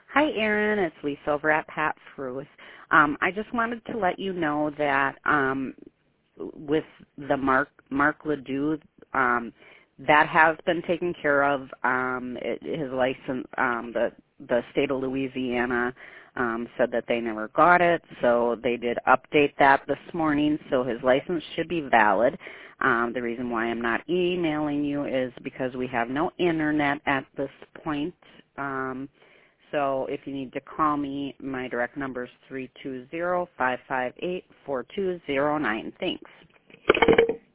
Hi, Erin. It's Lisa over at Pat Fruth. I just wanted to let you know that with the Mark Ledoux, that has been taken care of. His license, the state of Louisiana said that they never got it, so they did update that this morning, so his license should be valid. The reason why I'm not emailing you is because we have no internet at this point. So if you need to call me, my direct number is 320-558-4209. Thanks.